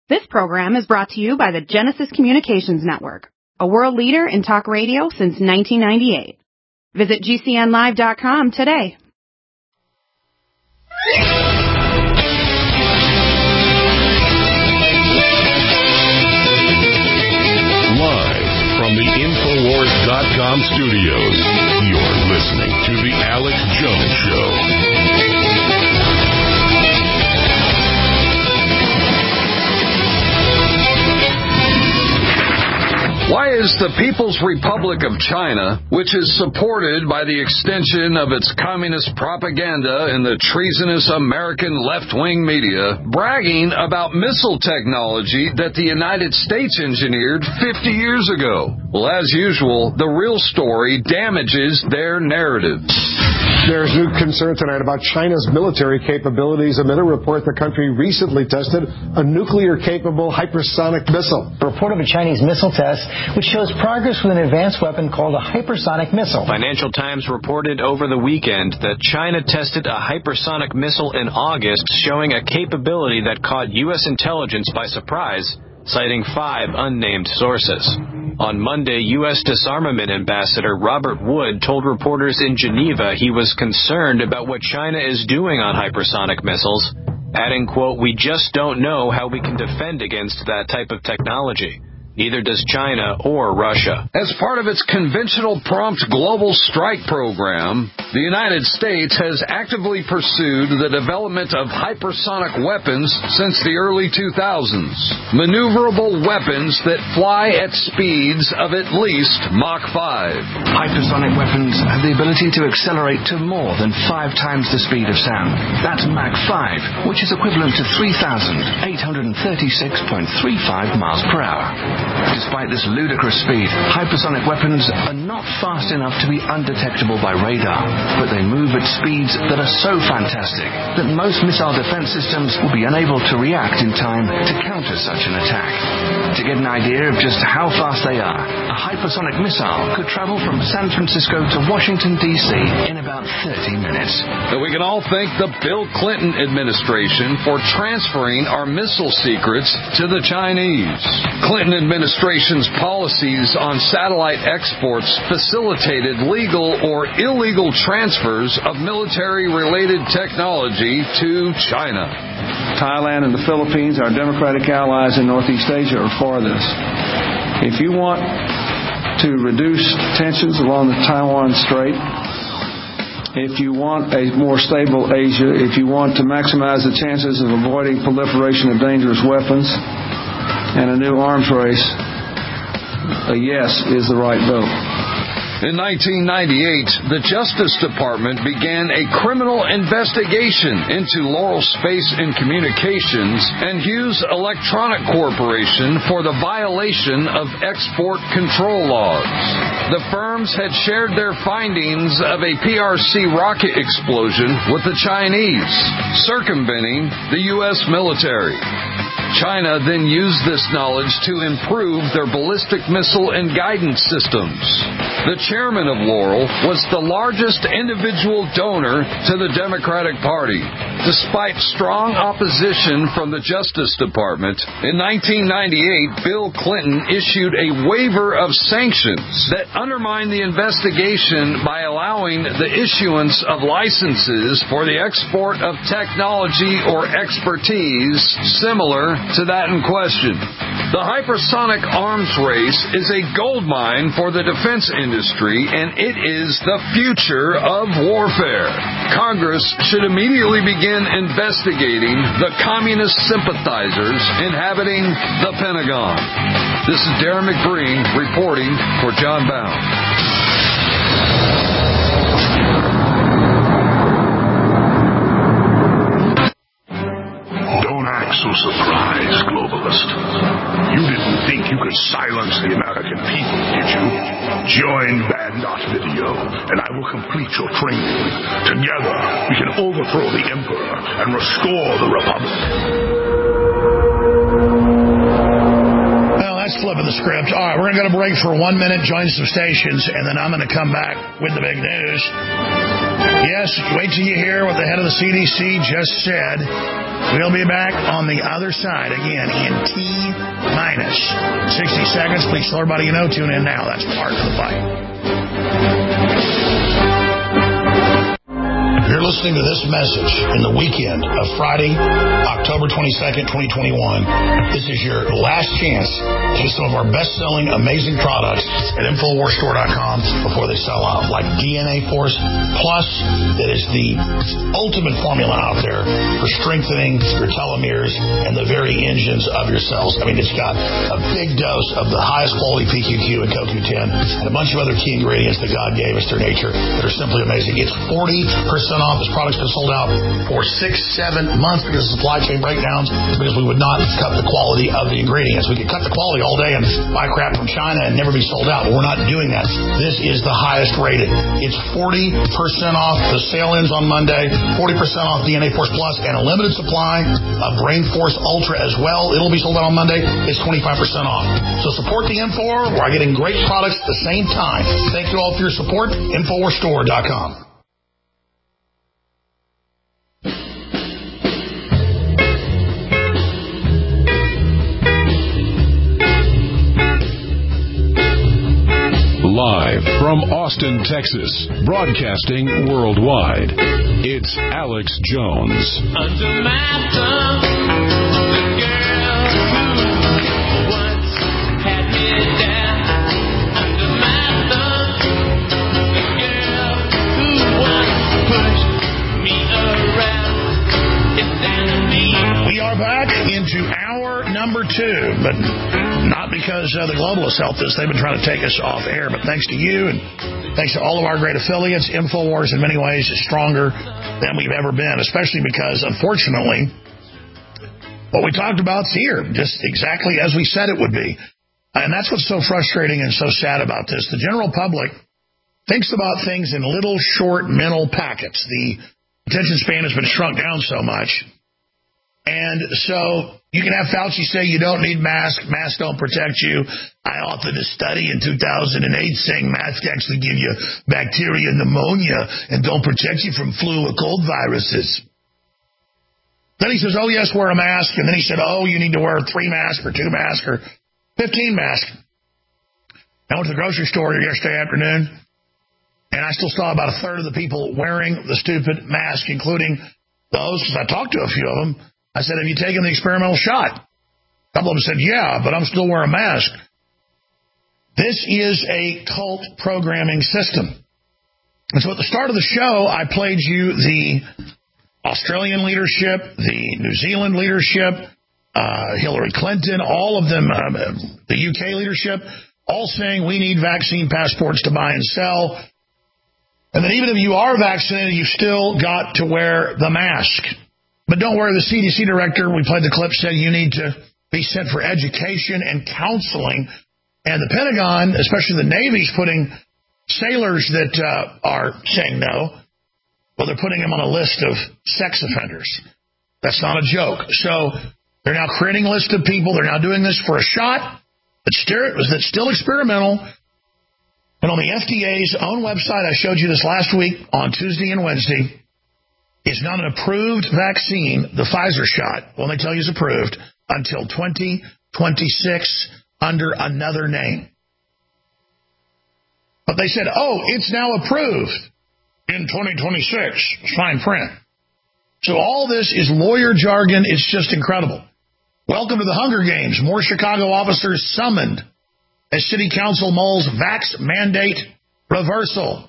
This program is brought to you by the Genesis Communications Network, a world leader in talk radio since 1998. Visit GCNlive.com today. Live from the Infowars.com studios, you're listening to The Alex Jones Show. Why is the People's Republic of China, which is supported by the extension of its communist propaganda and the treasonous American left-wing media, bragging about missile technology that the United States engineered 50 years ago? Well, as usual, the real story damages their narrative. There's new concern tonight about China's military capabilities amid a report the country recently tested a nuclear-capable hypersonic missile. A report of a Chinese missile test which shows progress with an advanced weapon called a hypersonic missile. Financial Times reported over the weekend that China tested a hypersonic missile in August, showing a capability that caught U.S. intelligence by surprise, citing 5 unnamed sources. On Monday, U.S. Disarmament Ambassador Robert Wood told reporters in Geneva he was concerned about what China is doing on hypersonic missiles, adding, quote, "We just don't know how we can defend against that type of technology. Neither does China or Russia." As part of its conventional prompt global strike program, the United States has actively pursued the development of hypersonic weapons since the early 2000s. Maneuverable weapons that fly at speeds of at least Mach 5. Hypersonic weapons have the ability to accelerate to more than 5 times the speed of sound. That's Mach 5, which is equivalent to 3,836.35 miles per hour. Despite this ludicrous speed, hypersonic weapons are not fast enough to be undetectable by radar, but they move at speeds that are so fantastic that most missile defense systems will be unable to react in time to counter such an attack. To get an idea of just how fast they are, a hypersonic missile could travel from San Francisco to Washington, D.C. in about 30 minutes. But we can all thank the Bill Clinton administration for transferring our missile secrets to the Chinese. Clinton administration's policies on satellite exports facilitated legal or illegal transfers of military-related technology to China. Thailand and the Philippines, our democratic allies in Northeast Asia, are for this. If you want to reduce tensions along the Taiwan Strait, if you want a more stable Asia, if you want to maximize the chances of avoiding proliferation of dangerous weapons and a new arms race, a yes is the right vote. In 1998, the Justice Department began a criminal investigation into Laurel Space and Communications and Hughes Electronic Corporation for the violation of export control laws. The firms had shared their findings of a PRC rocket explosion with the Chinese, circumventing the U.S. military. China then used this knowledge to improve their ballistic missile and guidance systems. The chairman of Laurel was the largest individual donor to the Democratic Party. Despite strong opposition from the Justice Department, in 1998, Bill Clinton issued a waiver of sanctions that undermined the investigation by allowing the issuance of licenses for the export of technology or expertise similar to that in question. The hypersonic arms race is a goldmine for the defense industry, and it is the future of warfare. Congress should immediately begin investigating the communist sympathizers inhabiting the Pentagon. This is Darren McBreen reporting for John Bound. So surprised, globalist. You didn't think you could silence the American people, did you? Join Band.video, and I will complete your training. Together, we can overthrow the Emperor and restore the Republic. Well, that's flipping the script. All right, we're going to go to break for 1 minute, join some stations, and then I'm going to come back with the big news. Yes, wait till you hear what the head of the CDC just said. We'll be back on the other side again in T-minus 60 seconds. Please tell everybody you know, tune in now. That's part of the fight. You're listening to this message in the weekend of Friday, October 22nd, 2021. This is your last chance to get some of our best-selling, amazing products at InfoWarsStore.com before they sell out, like DNA Force Plus. That is the ultimate formula out there for strengthening your telomeres and the very engines of your cells. I mean, it's got a big dose of the highest quality PQQ and CoQ10 and a bunch of other key ingredients that God gave us through nature that are simply amazing. It's 40% off. This product's been sold out for 6-7 months because of supply chain breakdowns, because we would not cut the quality of the ingredients. We could cut the quality all day and buy crap from China and never be sold out, but we're not doing that. This is the highest rated. It's 40% off. The sale ends on Monday. 40% off DNA Force Plus and a limited supply of Brain Force Ultra as well. It'll be sold out on Monday. It's 25% off. So support the InfoWar. We're getting great products at the same time. Thank you all for your support. InfoWarsStore.com. Live from Austin, Texas, broadcasting worldwide, it's Alex Jones. Under my thumb, the girl who once had me down. Under my thumb, the girl who once pushed me around. It's down to me. We are back into hour number 2, but not because the globalists helped us. They've been trying to take us off air, but thanks to you and thanks to all of our great affiliates, InfoWars in many ways is stronger than we've ever been, especially because, unfortunately, what we talked about is here, just exactly as we said it would be. And that's what's so frustrating and so sad about this. The general public thinks about things in little, short, mental packets. The attention span has been shrunk down so much. And so you can have Fauci say you don't need masks. Masks don't protect you. I authored a study in 2008 saying masks actually give you bacteria and pneumonia and don't protect you from flu or cold viruses. Then he says, oh, yes, wear a mask. And then he said, oh, you need to wear 3 masks or 2 masks or 15 masks. I went to the grocery store yesterday afternoon, and I still saw about a third of the people wearing the stupid mask, including those, because I talked to a few of them. I said, have you taken the experimental shot? A couple of them said, yeah, but I'm still wearing a mask. This is a cult programming system. And so at the start of the show, I played you the Australian leadership, the New Zealand leadership, Hillary Clinton, all of them, the UK leadership, all saying we need vaccine passports to buy and sell. And then even if you are vaccinated, you've still got to wear the mask. But don't worry, the CDC director, we played the clip, said you need to be sent for education and counseling. And the Pentagon, especially the Navy's putting sailors that are saying no, well, they're putting them on a list of sex offenders. That's not a joke. So they're now creating a list of people. They're now doing this for a shot that's still experimental. And on the FDA's own website, I showed you this last week on Tuesday and Wednesday, it's not an approved vaccine, the Pfizer shot, when they tell you it's approved, until 2026 under another name. But they said, oh, it's now approved in 2026. Fine print. So all this is lawyer jargon. It's just incredible. Welcome to the Hunger Games. More Chicago officers summoned as City Council mulls vax mandate reversal.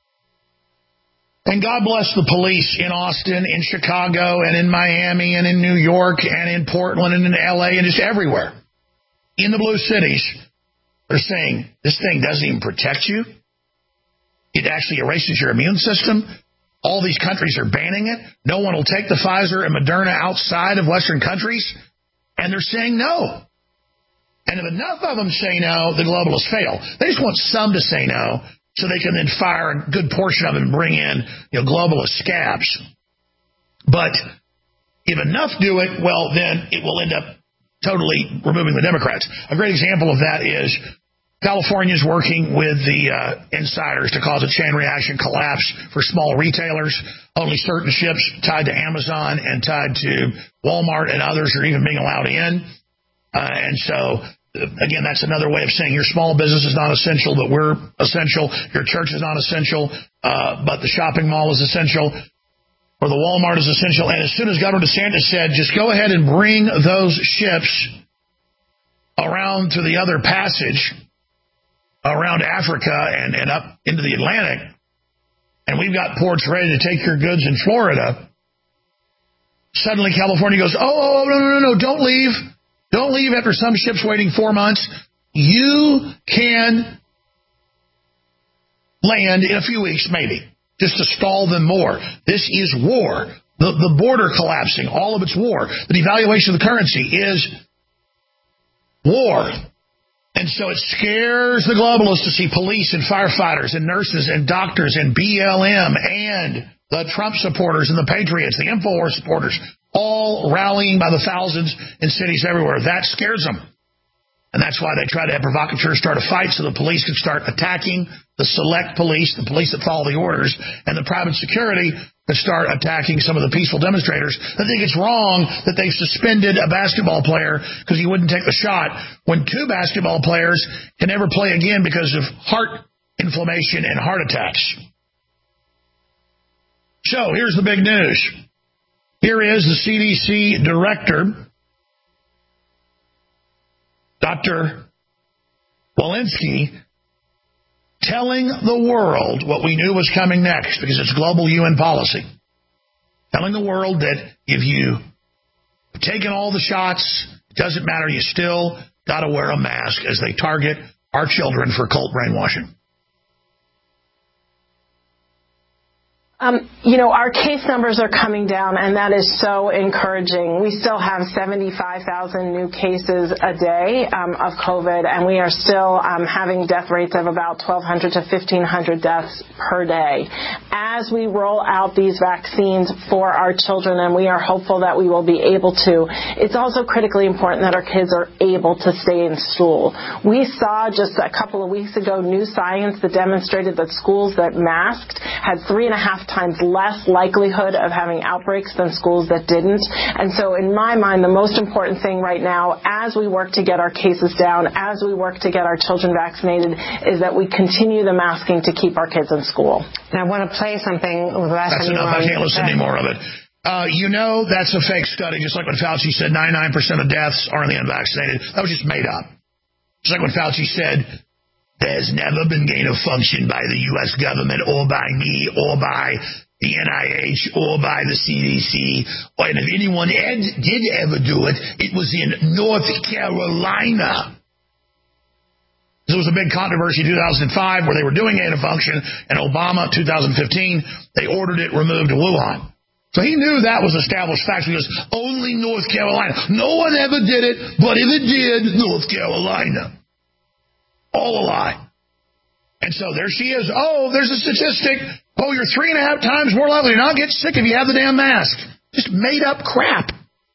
And God bless the police in Austin, in Chicago, and in Miami, and in New York, and in Portland, and in L.A., and just everywhere. In the blue cities, they're saying, this thing doesn't even protect you. It actually erases your immune system. All these countries are banning it. No one will take the Pfizer and Moderna outside of Western countries. And they're saying no. And if enough of them say no, the globalists fail. They just want some to say no, so they can then fire a good portion of them and bring in, globalist scabs. But if enough do it, well, then it will end up totally removing the Democrats. A great example of that is California's working with the insiders to cause a chain reaction collapse for small retailers. Only certain ships tied to Amazon and tied to Walmart and others are even being allowed in. And so, again, that's another way of saying your small business is not essential, but we're essential. Your church is not essential, but the shopping mall is essential, or the Walmart is essential. And as soon as Governor DeSantis said, just go ahead and bring those ships around to the other passage around Africa and up into the Atlantic, and we've got ports ready to take your goods in Florida, suddenly California goes, oh, no, don't leave. Don't leave after some ship's waiting 4 months. You can land in a few weeks, maybe, just to stall them more. This is war. The border collapsing, all of it's war. The devaluation of the currency is war. And so it scares the globalists to see police and firefighters and nurses and doctors and BLM and the Trump supporters and the Patriots, the InfoWars supporters, all rallying by the thousands in cities everywhere. That scares them. And that's why they try to have provocateurs start a fight so the police can start attacking the select police, the police that follow the orders, and the private security can start attacking some of the peaceful demonstrators. I think it's wrong that they've suspended a basketball player because he wouldn't take the shot when 2 basketball players can never play again because of heart inflammation and heart attacks. So here's the big news. Here is the CDC director, Dr. Walensky, telling the world what we knew was coming next because it's global UN policy. Telling the world that if you've taken all the shots, it doesn't matter, you still got to wear a mask as they target our children for cult brainwashing. Our case numbers are coming down, and that is so encouraging. We still have 75,000 new cases a day of COVID, and we are still having death rates of about 1,200 to 1,500 deaths per day. As we roll out these vaccines for our children, and we are hopeful that we will be able to, it's also critically important that our kids are able to stay in school. We saw just a couple of weeks ago new science that demonstrated that schools that masked had 3.5 times less likelihood of having outbreaks than schools that didn't. And so in my mind, the most important thing right now, as we work to get our cases down, as we work to get our children vaccinated, is that we continue the masking to keep our kids in school. And I want to play something with last That's enough. I can't listen anymore of it. That's a fake study, just like when Fauci said 99% of deaths are in the unvaccinated. That was just made up. Just like when Fauci said, there's never been gain of function by the U.S. government or by me or by the NIH or by the CDC. And if anyone did ever do it, it was in North Carolina. There was a big controversy in 2005 where they were doing gain of function, and Obama, 2015, they ordered it removed in Wuhan. So he knew that was established fact. He goes, only North Carolina. No one ever did it, but if it did, North Carolina. All a lie. And so there she is. Oh, there's a statistic. Oh, you're 3.5 times more likely to not get sick if you have the damn mask. Just made up crap.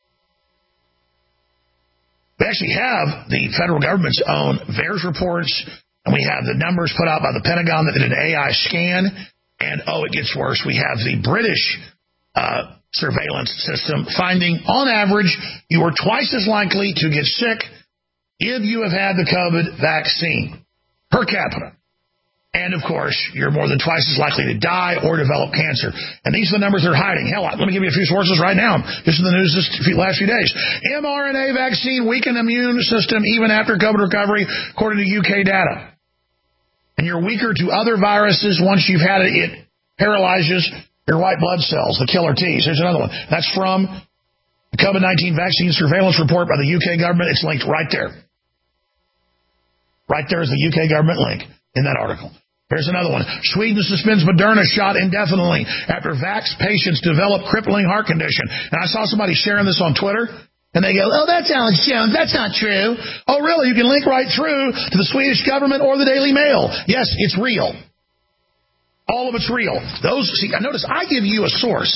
We actually have the federal government's own VAERS reports, and we have the numbers put out by the Pentagon that did an AI scan. And, it gets worse. We have the British surveillance system finding, on average, you are twice as likely to get sick if you have had the COVID vaccine per capita. And, of course, you're more than twice as likely to die or develop cancer. And these are the numbers they're hiding. Hell, let me give you a few sources right now. Just in the news this last few days. mRNA vaccine weakened immune system even after COVID recovery, according to UK data. And you're weaker to other viruses once you've had it. It paralyzes your white blood cells, the killer Ts. Here's another one. That's from the COVID-19 vaccine surveillance report by the UK government. It's linked right there. Right there is the UK government link in that article. Here's another one. Sweden suspends Moderna shot indefinitely after vax patients develop crippling heart condition. And I saw somebody sharing this on Twitter, and they go, oh, that's Alex Jones. That's not true. Oh, really? You can link right through to the Swedish government or the Daily Mail. Yes, it's real. All of it's real. Notice I give you a source.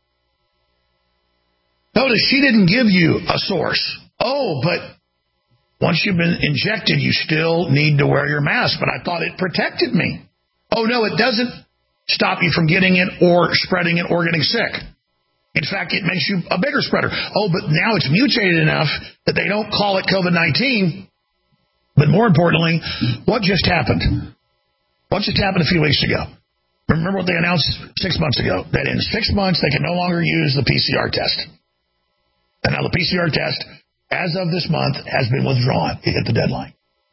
Notice she didn't give you a source. Oh, but Once you've been injected, you still need to wear your mask. But I thought it protected me. Oh, no, it doesn't stop you from getting it or spreading it or getting sick. In fact, it makes you a bigger spreader. Oh, but now it's mutated enough that they don't call it COVID-19. But more importantly, what just happened? What just happened a few weeks ago? Remember what they announced 6 months ago? That in 6 months, they can no longer use the PCR test. And now the PCR test, as of this month, has been withdrawn. It hit the deadline.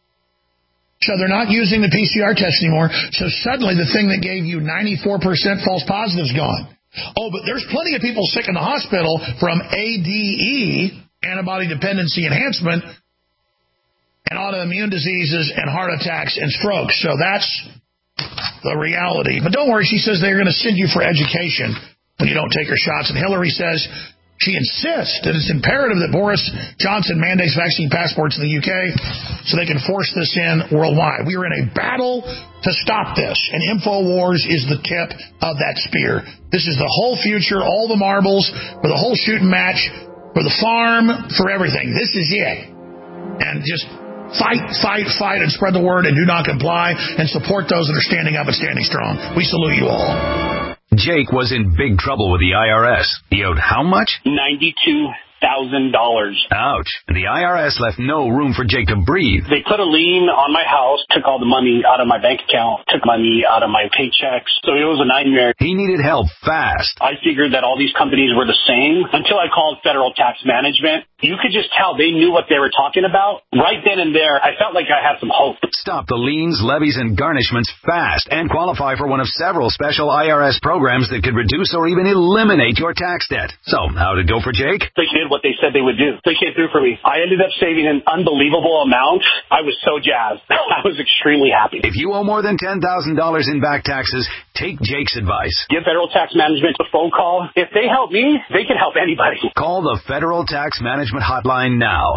So they're not using the PCR test anymore. So suddenly the thing that gave you 94% false positive is gone. Oh, but there's plenty of people sick in the hospital from ADE, antibody dependency enhancement, and autoimmune diseases and heart attacks and strokes. So that's the reality. But don't worry, she says they're going to send you for education when you don't take your shots. And Hillary says she insists that it's imperative that Boris Johnson mandates vaccine passports in the UK so they can force this in worldwide. We are in a battle to stop this, and InfoWars is the tip of that spear. This is the whole future, all the marbles, for the whole shooting match, for the farm, for everything. This is it. And just fight, and spread the word, and do not comply, and support those that are standing up and standing strong. We salute you all. Jake was in big trouble with the IRS. He owed how much? $92,000. Ouch. The IRS left no room for Jake to breathe. They put a lien on my house, took all the money out of my bank account, took money out of my paychecks. So it was a nightmare. He needed help fast. I figured that all these companies were the same until I called Federal Tax Management. You could just tell they knew what they were talking about. Right then and there, I felt like I had some hope. Stop the liens, levies, and garnishments fast and qualify for one of several special IRS programs that could reduce or even eliminate your tax debt. So, how'd it go for Jake? They did what they said they would do. They came through for me. I ended up saving an unbelievable amount. I was so jazzed. I was extremely happy. If you owe more than $10,000 in back taxes, take Jake's advice. Give Federal Tax Management a phone call. If they help me, they can help anybody. Call the Federal Tax Management Hotline now.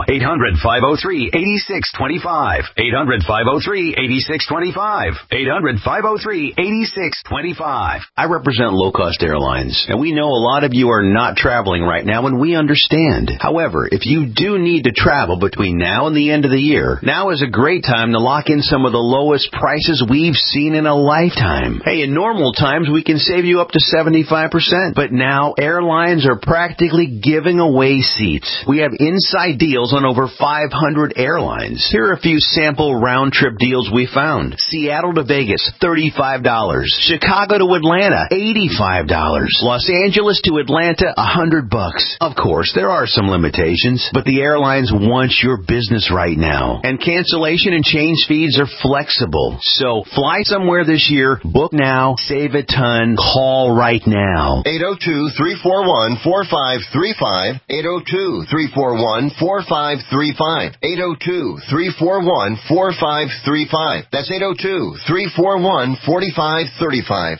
800-503-8625. 800-503-8625. 800-503-8625. I represent low-cost airlines, and we know a lot of you are not traveling right now, and we understand. However, if you do need to travel between now and the end of the year, now is a great time to lock in some of the lowest prices we've seen in a lifetime. Hey, in normal times, we can save you up to 75%, but now airlines are practically giving away seats. We have inside deals on over 500 airlines. Here are a few sample round-trip deals we found. Seattle to Vegas, $35. Chicago to Atlanta, $85. Los Angeles to Atlanta, $100. Of course, there are some limitations, but the airlines want your business right now. And cancellation and change fees are flexible. So fly somewhere this year, book now, save a ton, call right now. 802-341-4535. 802-341-4535. 802-341-4535. That's 802-341-4535.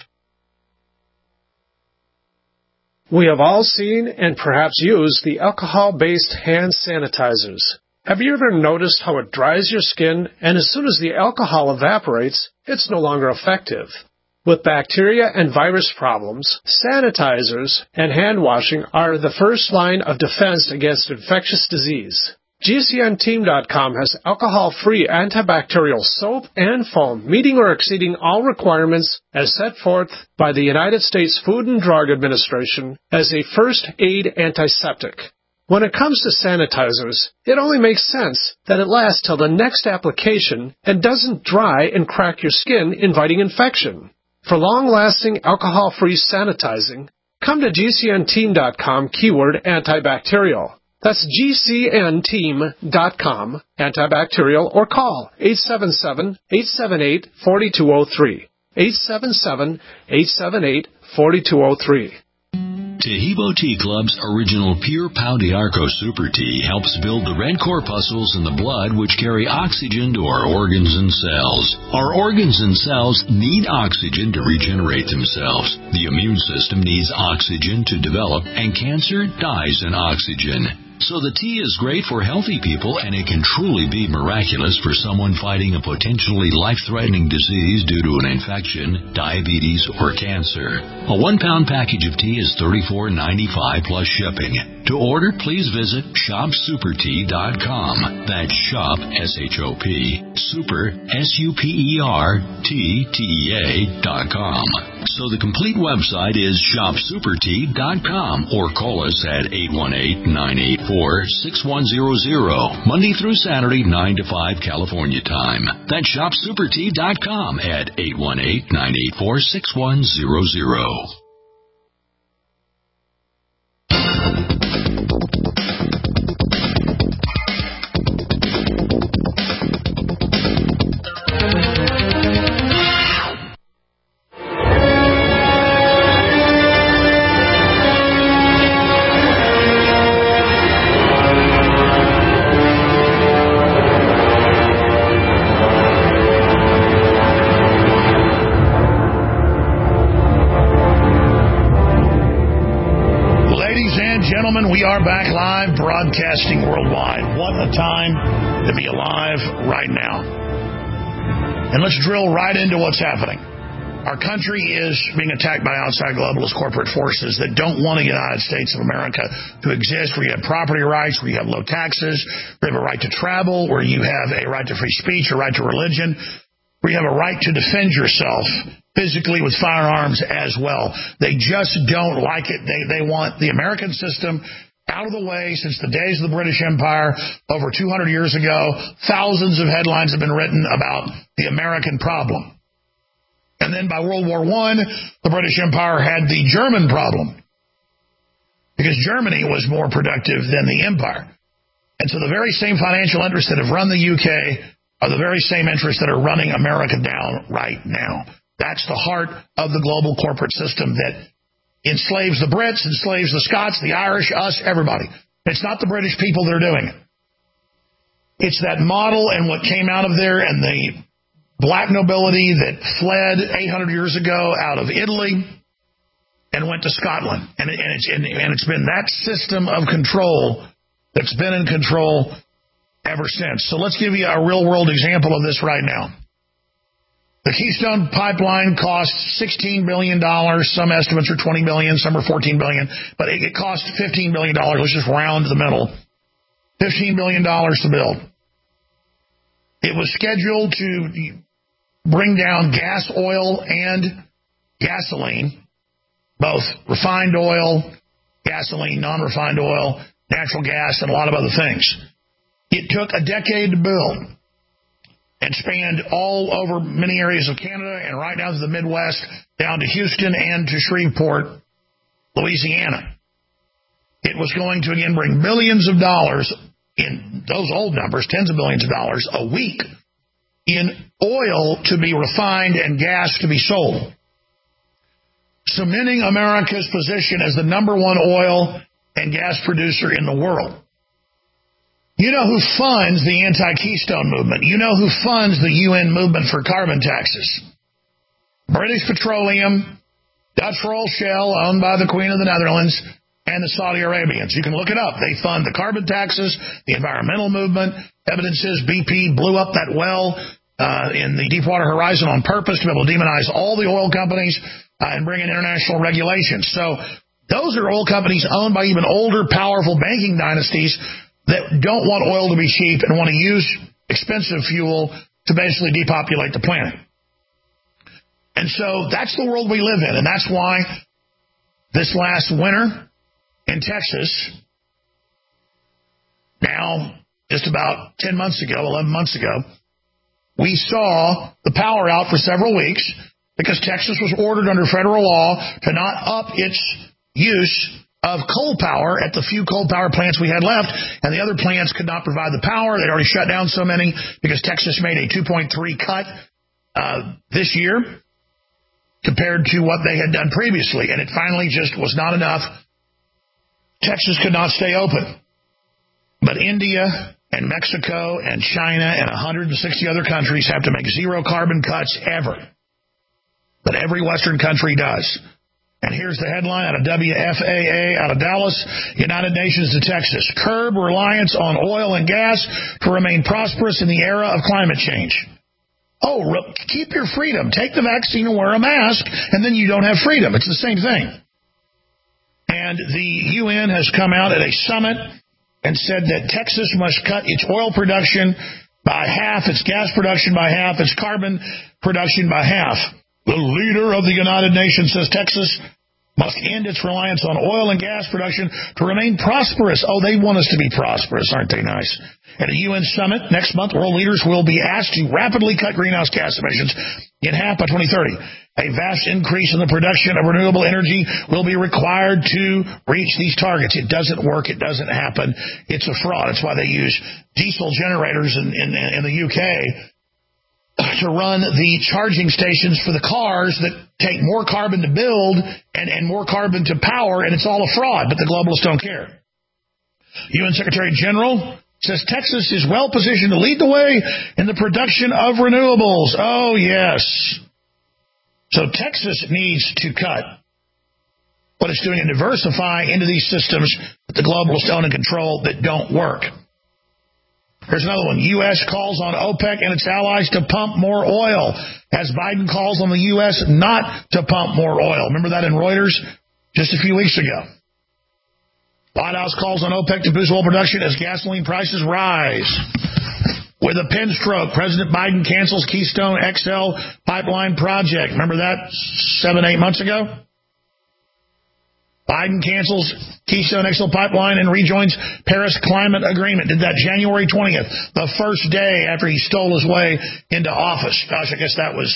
We have all seen and perhaps used the alcohol-based hand sanitizers. Have you ever noticed how it dries your skin, and as soon as the alcohol evaporates, it's no longer effective? With bacteria and virus problems, sanitizers and hand washing are the first line of defense against infectious disease. GCNteam.com has alcohol-free antibacterial soap and foam, meeting or exceeding all requirements as set forth by the United States Food and Drug Administration as a first aid antiseptic. When it comes to sanitizers, it only makes sense that it lasts till the next application and doesn't dry and crack your skin, inviting infection. For long-lasting alcohol-free sanitizing, come to GCNteam.com keyword antibacterial. That's GCNteam.com, antibacterial, or call 877-878-4203. 877-878-4203. Tahibo Tea Club's original Pure Pau d'Arco Super Tea helps build the red corpuscles in the blood which carry oxygen to our organs and cells. Our organs and cells need oxygen to regenerate themselves. The immune system needs oxygen to develop, and cancer dies in oxygen. So the tea is great for healthy people, and it can truly be miraculous for someone fighting a potentially life-threatening disease due to an infection, diabetes, or cancer. A 1-pound package of tea is $34.95 plus shipping. To order, please visit shopsupertea.com. That's shop, S-H-O-P, super, S-U-P-E-R-T-T-E-A.com. So the complete website is shopsupertea.com, or call us at 818-984-6100, Monday through Saturday, 9 to 5 California time. That's shopsupertea.com at 818-984-6100. We are back live, broadcasting worldwide. What a time to be alive right now. And let's drill right into what's happening. Our country is being attacked by outside globalist corporate forces that don't want the United States of America to exist, where you have property rights, where you have low taxes, where you have a right to travel, where you have a right to free speech, a right to religion, where you have a right to defend yourself physically with firearms as well. They just don't like it. They want the American system out of the way. Since the days of the British Empire over 200 years ago, thousands of headlines have been written about the American problem. And then by World War I, the British Empire had the German problem, because Germany was more productive than the empire. And so the very same financial interests that have run the UK are the very same interests that are running America down right now. That's the heart of the global corporate system that enslaves the Brits, enslaves the Scots, the Irish, us, everybody. It's not the British people that are doing it. It's that model and what came out of there, and the black nobility that fled 800 years ago out of Italy and went to Scotland. And it's been that system of control that's been in control ever since. So let's give you a real-world example of this right now. The Keystone Pipeline cost $16 billion. Some estimates are $20 billion, some are $14 billion, but it cost $15 billion. Let's just round to the middle. $15 billion to build. It was scheduled to bring down gas, oil, and gasoline, both refined oil, gasoline, non-refined oil, natural gas, and a lot of other things. It took a decade to build and spanned all over many areas of Canada and right down to the Midwest, down to Houston and to Shreveport, Louisiana. It was going to, again, bring billions of dollars, in those old numbers, tens of billions of dollars a week, in oil to be refined and gas to be sold, cementing America's position as the number one oil and gas producer in the world. You know who funds the anti-Keystone movement? You know who funds the UN movement for carbon taxes? British Petroleum, Dutch Royal Shell, owned by the Queen of the Netherlands, and the Saudi Arabians. You can look it up. They fund the carbon taxes, the environmental movement. Evidence is BP blew up that well in the Deepwater Horizon on purpose to be able to demonize all the oil companies and bring in international regulations. So those are oil companies owned by even older, powerful banking dynasties that don't want oil to be cheap and want to use expensive fuel to basically depopulate the planet. And so that's the world we live in, and that's why this last winter in Texas, now just about 10 months ago, 11 months ago, we saw the power out for several weeks because Texas was ordered under federal law to not up its use of coal power at the few coal power plants we had left, and the other plants could not provide the power. They'd already shut down so many because Texas made a 2.3 cut this year compared to what they had done previously, and it finally just was not enough. Texas could not stay open. But India and Mexico and China and 160 other countries have to make zero carbon cuts ever. But every Western country does. And here's the headline out of WFAA out of Dallas, United Nations to Texas. Curb reliance on oil and gas to remain prosperous in the era of climate change. Oh, keep your freedom. Take the vaccine and wear a mask, and then you don't have freedom. It's the same thing. And the UN has come out at a summit and said that Texas must cut its oil production by half, its gas production by half, its carbon production by half. The leader of the United Nations says Texas must end its reliance on oil and gas production to remain prosperous. Oh, they want us to be prosperous, aren't they nice? At a UN summit next month, world leaders will be asked to rapidly cut greenhouse gas emissions in half by 2030. A vast increase in the production of renewable energy will be required to reach these targets. It doesn't work. It doesn't happen. It's a fraud. It's why they use diesel generators in the UK to run the charging stations for the cars that take more carbon to build and more carbon to power, and it's all a fraud, but the globalists don't care. UN Secretary General says Texas is well positioned to lead the way in the production of renewables. Oh, yes. So Texas needs to cut what it's doing and diversify into these systems that the globalists own and control that don't work. Here's another one. U.S. calls on OPEC and its allies to pump more oil, as Biden calls on the U.S. not to pump more oil. Remember that in Reuters just a few weeks ago. White House calls on OPEC to boost oil production as gasoline prices rise. With a pen stroke, President Biden cancels Keystone XL pipeline project. Remember that 7-8 months ago? Biden cancels Keystone XL pipeline and rejoins Paris Climate Agreement. Did that January 20th, the first day after he stole his way into office. Gosh, I guess that was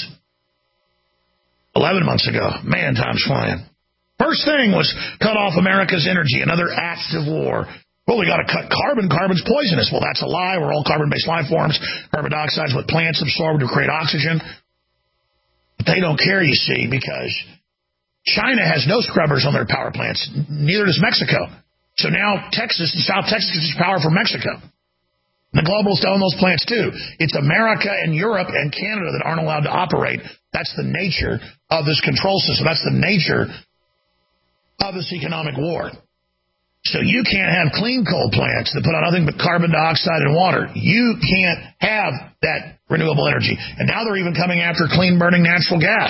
11 months ago. Man, time's flying. First thing was cut off America's energy, another act of war. Well, we got to cut carbon. Carbon's poisonous. Well, that's a lie. We're all carbon-based life forms. Carbon dioxide is what plants absorb to create oxygen. But they don't care, you see, because China has no scrubbers on their power plants. Neither does Mexico. So now Texas and South Texas gets its power from Mexico. The globalists own those plants too. It's America and Europe and Canada that aren't allowed to operate. That's the nature of this control system. That's the nature of this economic war. So you can't have clean coal plants that put out nothing but carbon dioxide and water. You can't have that renewable energy. And now they're even coming after clean burning natural gas.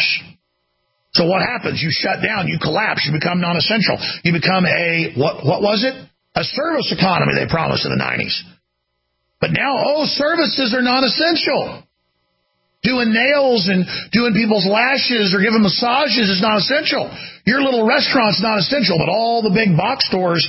So what happens? You shut down, you collapse, you become non-essential. You become what was it? A service economy they promised in the 90s. But now, services are non-essential. Doing nails and doing people's lashes or giving massages is not essential. Your little restaurant's not essential, but all the big box stores,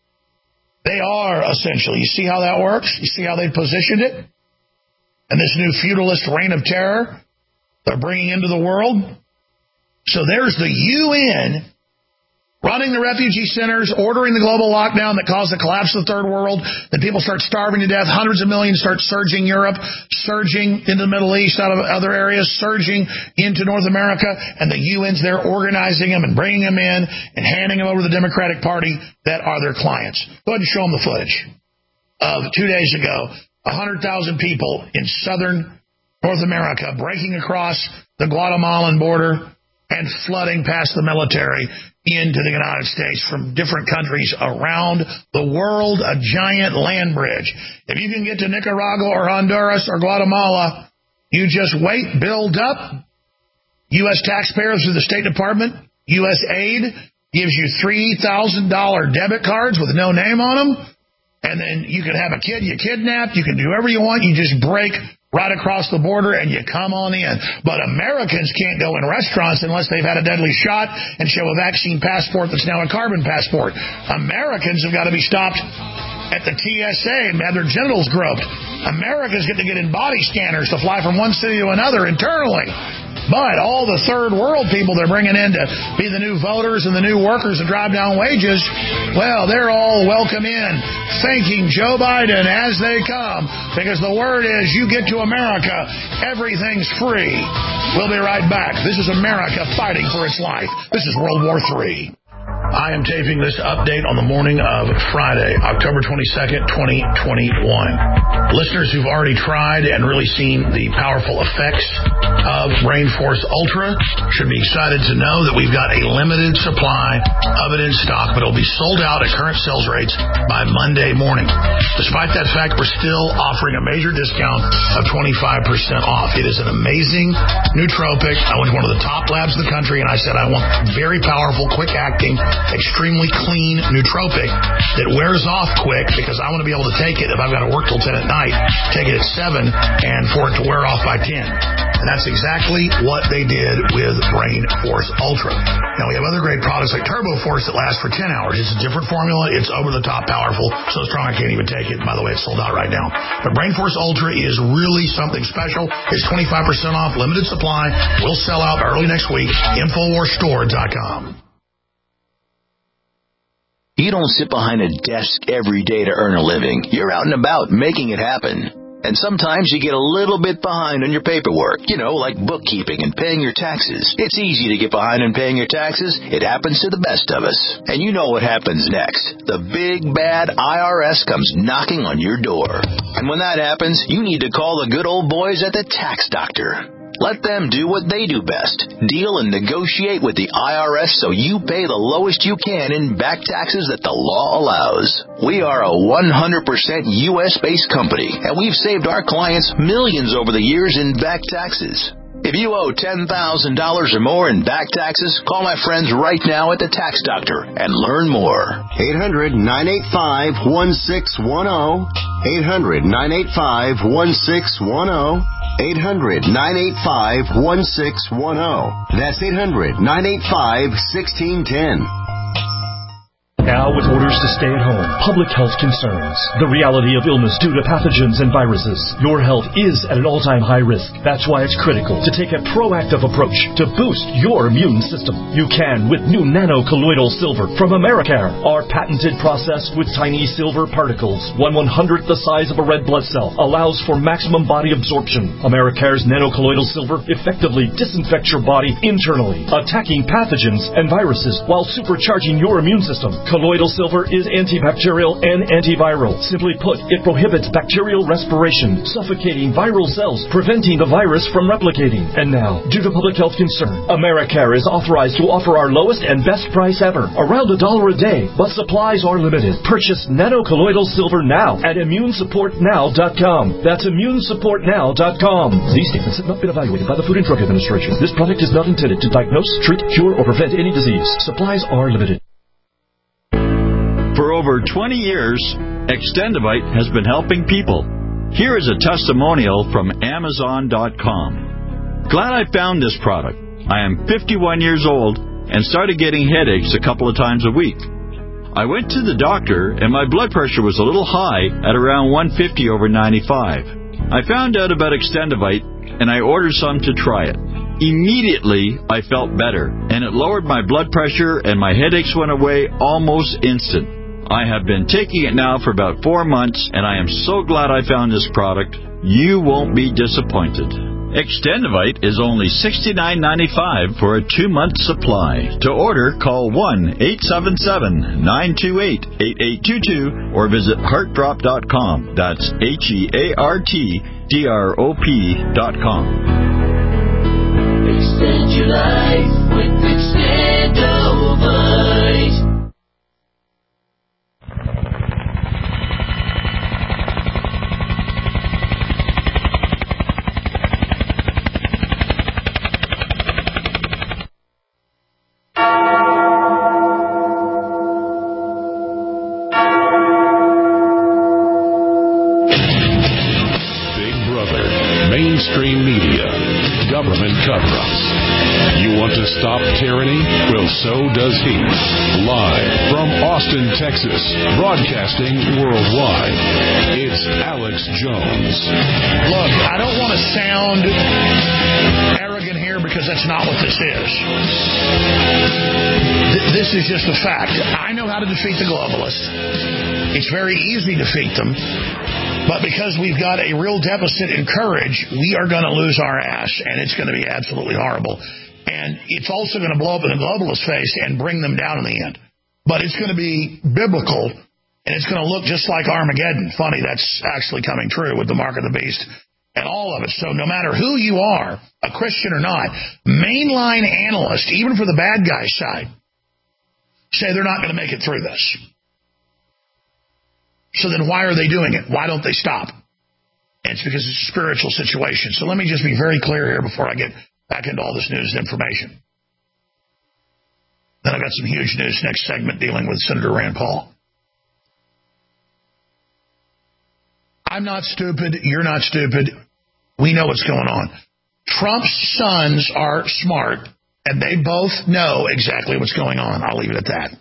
they are essential. You see how that works? You see how they positioned it? And this new feudalist reign of terror they're bringing into the world? So there's the UN running the refugee centers, ordering the global lockdown that caused the collapse of the third world. Then people start starving to death. Hundreds of millions start surging Europe, surging into the Middle East out of other areas, surging into North America. And the UN's there organizing them and bringing them in and handing them over to the Democratic Party that are their clients. Go ahead and show them the footage of 2 days ago. 100,000 people in southern North America breaking across the Guatemalan border and flooding past the military into the United States from different countries around the world, a giant land bridge. If you can get to Nicaragua or Honduras or Guatemala, you just wait, build up. U.S. taxpayers through the State Department, U.S. aid, gives you $3,000 debit cards with no name on them, and then you can have a kid you kidnapped, you can do whatever you want, you just break right across the border, and you come on in. But Americans can't go in restaurants unless they've had a deadly shot and show a vaccine passport that's now a carbon passport. Americans have got to be stopped at the TSA and have their genitals groped. Americans get to get in body scanners to fly from one city to another internally. But all the third world people they're bringing in to be the new voters and the new workers to drive down wages, well, they're all welcome in, thanking Joe Biden as they come, because the word is you get to America, everything's free. We'll be right back. This is America fighting for its life. This is World War III. I am taping this update on the morning of Friday, October 22nd, 2021. Listeners who've already tried and really seen the powerful effects of Rainforce Ultra should be excited to know that we've got a limited supply of it in stock, but it'll be sold out at current sales rates by Monday morning. Despite that fact, we're still offering a major discount of 25% off. It is an amazing nootropic. I went to one of the top labs in the country, and I said I want very powerful, quick-acting, extremely clean nootropic that wears off quick because I want to be able to take it if I've got to work till 10 at night, take it at 7, and for it to wear off by 10. And that's exactly what they did with Rainforce Ultra. Now, we have other great products like Turbo Force that last for 10 hours. It's a different formula. It's over-the-top powerful, so strong I can't even take it. By the way, it's sold out right now. But Rainforce Ultra is really something special. It's 25% off, limited supply. Will sell out early next week. InfoWarsStore.com. You don't sit behind a desk every day to earn a living. You're out and about making it happen. And sometimes you get a little bit behind on your paperwork, like bookkeeping and paying your taxes. It's easy to get behind on paying your taxes. It happens to the best of us. And you know what happens next. The big, bad IRS comes knocking on your door. And when that happens, you need to call the good old boys at the Tax Doctor. Let them do what they do best. Deal and negotiate with the IRS so you pay the lowest you can in back taxes that the law allows. We are a 100% U.S.-based company, and we've saved our clients millions over the years in back taxes. If you owe $10,000 or more in back taxes, call my friends right now at the Tax Doctor and learn more. 800-985-1610. 800-985-1610. 800-985-1610. That's 800-985-1610. Now, with orders to stay at home, public health concerns, the reality of illness due to pathogens and viruses, your health is at an all-time high risk. That's why it's critical to take a proactive approach to boost your immune system. You can with new nano-colloidal silver from Americare. Our patented process with tiny silver particles, 1/100th the size of a red blood cell, allows for maximum body absorption. Americare's nano-colloidal silver effectively disinfects your body internally, attacking pathogens and viruses while supercharging your immune system. Colloidal silver is antibacterial and antiviral. Simply put, it prohibits bacterial respiration, suffocating viral cells, preventing the virus from replicating. And now, due to public health concern, Americare is authorized to offer our lowest and best price ever, around $1 a day, but supplies are limited. Purchase nano-colloidal silver now at ImmuneSupportNow.com. That's ImmuneSupportNow.com. These statements have not been evaluated by the Food and Drug Administration. This product is not intended to diagnose, treat, cure, or prevent any disease. Supplies are limited. For over 20 years, Extendivite has been helping people. Here is a testimonial from Amazon.com. Glad I found this product. I am 51 years old and started getting headaches a couple of times a week. I went to the doctor and my blood pressure was a little high at around 150/95. I found out about Extendivite and I ordered some to try it. Immediately, I felt better, and it lowered my blood pressure and my headaches went away almost instant. I have been taking it now for about 4 months, and I am so glad I found this product. You won't be disappointed. Extendivite is only $69.95 for a 2-month supply. To order, call 1-877-928-8822 or visit heartdrop.com. That's HEARTDROP.com. Extend your life with Extendivite. Big Brother, mainstream media, government cover-ups. You want to stop tyranny? Well, so does he. Live from Austin, Texas, broadcasting worldwide, it's Alex Jones. Look, I don't want to sound arrogant here because that's not what this is. This is just a fact. I know how to defeat the globalists. It's very easy to defeat them. But because we've got a real deficit in courage, we are going to lose our ass, and it's going to be absolutely horrible. And it's also going to blow up in the globalist face and bring them down in the end. but it's going to be biblical, and it's going to look just like Armageddon. Funny, that's actually coming true with the mark of the beast and all of it. So no matter who you are, a Christian or not, mainline analysts, even for the bad guy side, say they're not going to make it through this. So then why are they doing it? Why don't they stop? And it's because it's a spiritual situation. So let me just be very clear here before I get back into all this news and information. Then I've got some huge news next segment dealing with Senator Rand Paul. I'm not stupid. You're not stupid. We know what's going on. Trump's sons are smart, and they both know exactly what's going on. I'll leave it at that.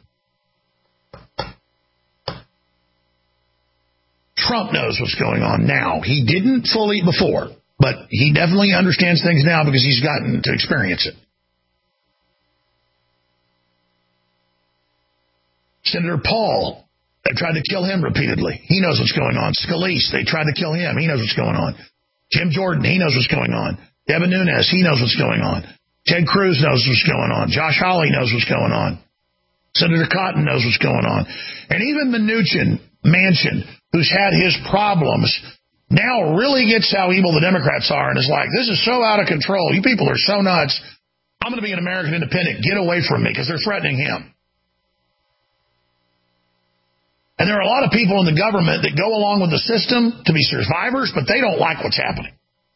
Trump knows what's going on now. He didn't fully before, but he definitely understands things now because he's gotten to experience it. Senator Paul, they tried to kill him repeatedly. He knows what's going on. Scalise, they tried to kill him. He knows what's going on. Jim Jordan, he knows what's going on. Devin Nunes, he knows what's going on. Ted Cruz knows what's going on. Josh Hawley knows what's going on. Senator Cotton knows what's going on. And even Manchin, who's had his problems, now really gets how evil the Democrats are and is like, this is so out of control. You people are so nuts. I'm going to be an American independent. Get away from me, because they're threatening him. And there are a lot of people in the government that go along with the system to be survivors, but they don't like what's happening.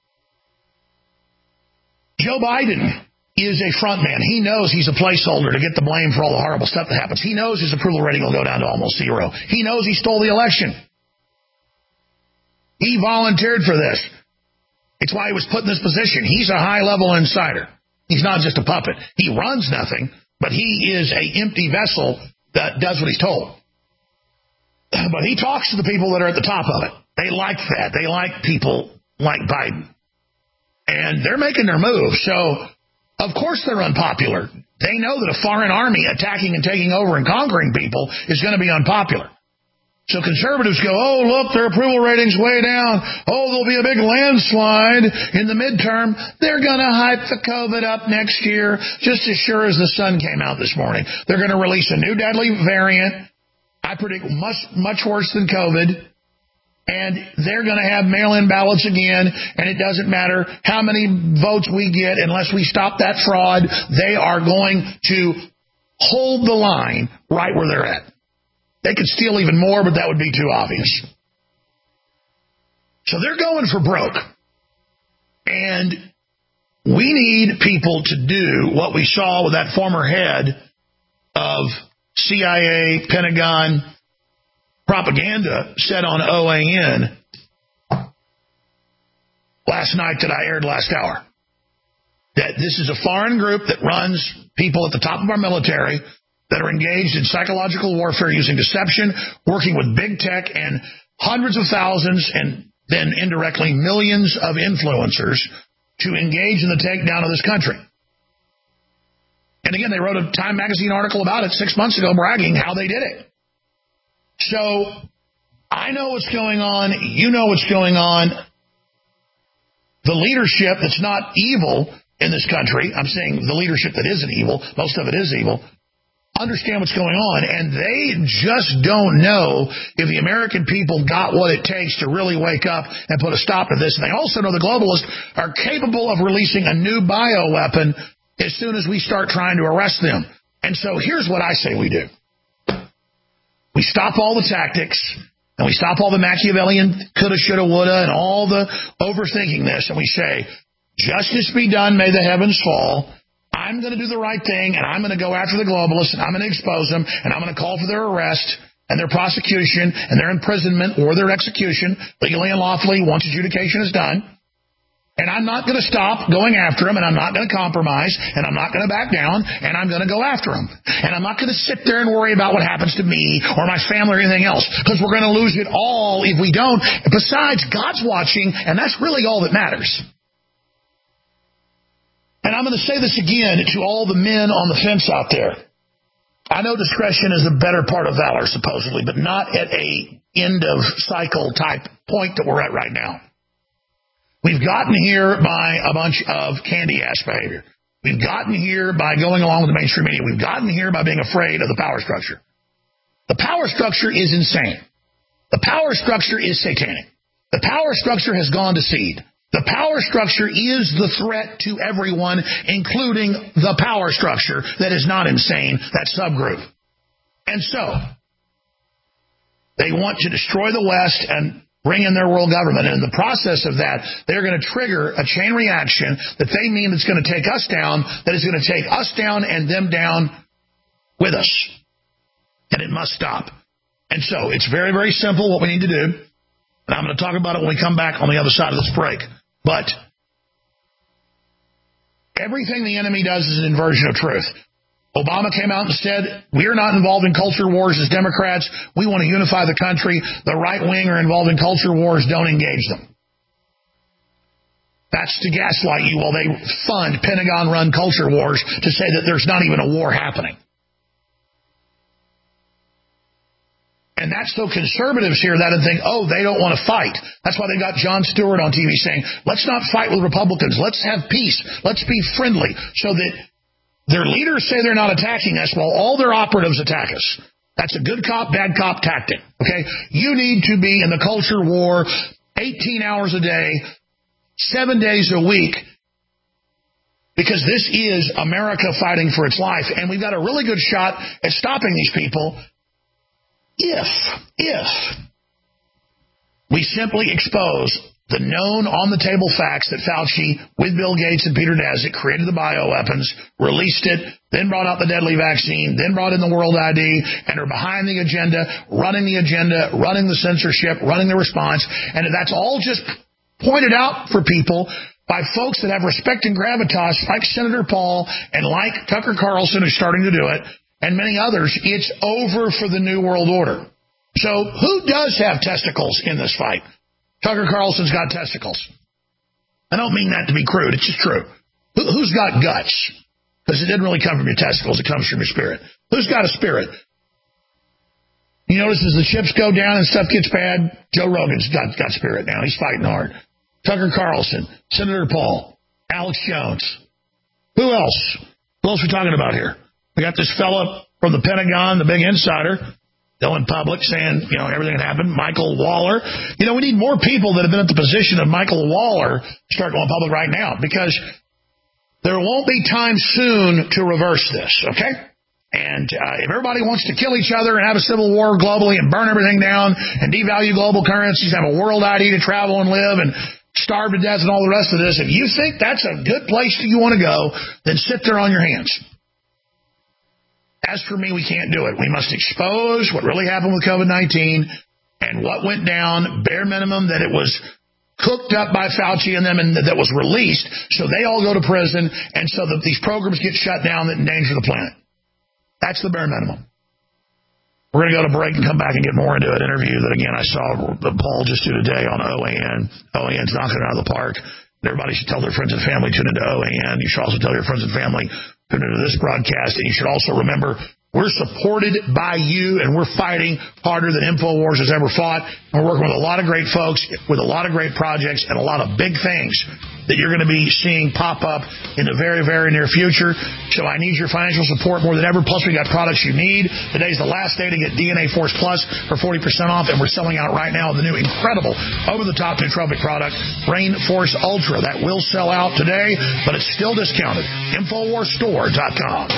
Joe Biden is a front man. He knows he's a placeholder to get the blame for all the horrible stuff that happens. He knows his approval rating will go down to almost zero. He knows he stole the election. He volunteered for this. It's why he was put in this position. He's a high-level insider. He's not just a puppet. He runs nothing, but he is an empty vessel that does what he's told. But he talks to the people that are at the top of it. They like that. They like people like Biden. And they're making their move. So, of course they're unpopular. They know that a foreign army attacking and taking over and conquering people is going to be unpopular. So conservatives go, oh, look, their approval rating's way down. Oh, there'll be a big landslide in the midterm. They're going to hype the COVID up next year, just as sure as the sun came out this morning. They're going to release a new deadly variant. I predict much worse than COVID, and they're going to have mail-in ballots again, and it doesn't matter how many votes we get unless we stop that fraud. They are going to hold the line right where they're at. They could steal even more, but that would be too obvious. So they're going for broke, and we need people to do what we saw with that former head of CIA, Pentagon propaganda said on OAN last night that I aired last hour. That this is a foreign group that runs people at the top of our military that are engaged in psychological warfare using deception, working with big tech and hundreds of thousands and then indirectly millions of influencers to engage in the takedown of this country. And again, they wrote a Time magazine article about it 6 months ago bragging how they did it. So I know what's going on. You know what's going on. The leadership that's not evil in this country, I'm saying the leadership that isn't evil, most of it is evil, understand what's going on. And they just don't know if the American people got what it takes to really wake up and put a stop to this. And they also know the globalists are capable of releasing a new bioweapon as soon as we start trying to arrest them. And so here's what I say we do. We stop all the tactics, and we stop all the Machiavellian coulda, shoulda, woulda, and all the overthinking this, and we say, justice be done, may the heavens fall. I'm going to do the right thing, and I'm going to go after the globalists, and I'm going to expose them, and I'm going to call for their arrest and their prosecution and their imprisonment or their execution, legally and lawfully, once adjudication is done. And I'm not going to stop going after them, and I'm not going to compromise, and I'm not going to back down, and I'm going to go after them. And I'm not going to sit there and worry about what happens to me or my family or anything else, because we're going to lose it all if we don't. Besides, God's watching, and that's really all that matters. And I'm going to say this again to all the men on the fence out there. I know discretion is the better part of valor, supposedly, but not at a end-of-cycle type point that we're at right now. We've gotten here by a bunch of candy-ass behavior. We've gotten here by going along with the mainstream media. We've gotten here by being afraid of the power structure. The power structure is insane. The power structure is satanic. The power structure has gone to seed. The power structure is the threat to everyone, including the power structure that is not insane, that subgroup. And so, they want to destroy the West and bring in their world government. And in the process of that, they're going to trigger a chain reaction that they mean that's going to take us down, that is going to take us down and them down with us. And it must stop. And so, it's very, very simple what we need to do. And I'm going to talk about it when we come back on the other side of this break. But everything the enemy does is an inversion of truth. Obama came out and said, we're not involved in culture wars as Democrats. We want to unify the country. The right wing are involved in culture wars. Don't engage them. That's to gaslight you while they fund Pentagon-run culture wars to say that there's not even a war happening. And that's so conservatives hear that and think, oh, they don't want to fight. That's why they got Jon Stewart on TV saying, let's not fight with Republicans. Let's have peace. Let's be friendly. So that their leaders say they're not attacking us while all their operatives attack us. That's a good cop, bad cop tactic. Okay? You need to be in the culture war 18 hours a day, 7 days a week, because this is America fighting for its life. And we've got a really good shot at stopping these people if we simply expose the known on-the-table facts that Fauci, with Bill Gates and Peter Daszak, created the bioweapons, released it, then brought out the deadly vaccine, then brought in the World ID, and are behind the agenda, running the censorship, running the response, and that's all just pointed out for people by folks that have respect and gravitas, like Senator Paul and like Tucker Carlson, who's starting to do it, and many others. It's over for the New World Order. So who does have testicles in this fight? Tucker Carlson's got testicles. I don't mean that to be crude. It's just true. Who's got guts? Because it didn't really come from your testicles. It comes from your spirit. Who's got a spirit? You notice as the chips go down and stuff gets bad, Joe Rogan's got spirit now. He's fighting hard. Tucker Carlson, Senator Paul, Alex Jones. Who else? Who else are we talking about here? We got this fella from the Pentagon, the big insider, going public saying, everything that happened. Michael Waller. We need more people that have been at the position of Michael Waller to start going public right now, because there won't be time soon to reverse this, okay? And if everybody wants to kill each other and have a civil war globally and burn everything down and devalue global currencies, have a world ID to travel and live and starve to death and all the rest of this, if you think that's a good place that you want to go, then sit there on your hands. As for me, we can't do it. We must expose what really happened with COVID-19 and what went down, bare minimum, that it was cooked up by Fauci and them and that was released, so they all go to prison and so that these programs get shut down that endanger the planet. That's the bare minimum. We're going to go to break and come back and get more into an interview that, again, I saw Paul just do today on OAN. OAN's knocking it out of the park. Everybody should tell their friends and family, tune into OAN. You should also tell your friends and family, tune into this broadcast. And you should also remember, we're supported by you, and we're fighting harder than InfoWars has ever fought. And we're working with a lot of great folks, with a lot of great projects, and a lot of big things that you're going to be seeing pop up in the very, very near future. So I need your financial support more than ever. Plus, we got products you need. Today's the last day to get DNA Force Plus for 40% off, and we're selling out right now the new incredible over-the-top nootropic product, Brain Force Ultra. That will sell out today, but it's still discounted. InfoWarsStore.com.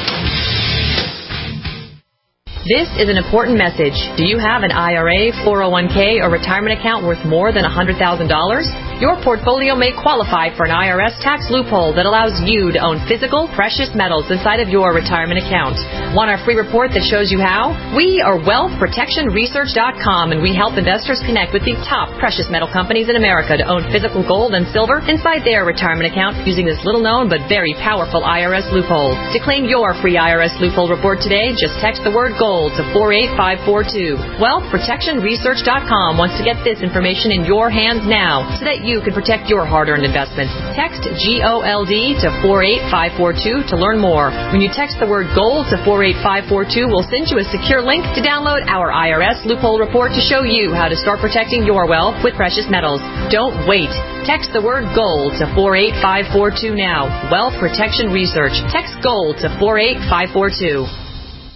This is an important message. Do you have an IRA, 401k, or retirement account worth more than $100,000? Your portfolio may qualify for an IRS tax loophole that allows you to own physical, precious metals inside of your retirement account. Want our free report that shows you how? We are WealthProtectionResearch.com, and we help investors connect with the top precious metal companies in America to own physical gold and silver inside their retirement account using this little-known but very powerful IRS loophole. To claim your free IRS loophole report today, just text the word GOLD to 48542. WealthProtectionResearch.com wants to get this information in your hands now so that you can protect your hard-earned investments. Text GOLD to 48542 to learn more. When you text the word GOLD to 48542, we'll send you a secure link to download our IRS loophole report to show you how to start protecting your wealth with precious metals. Don't wait. Text the word GOLD to 48542 now. Wealth Protection Research. Text GOLD to 48542.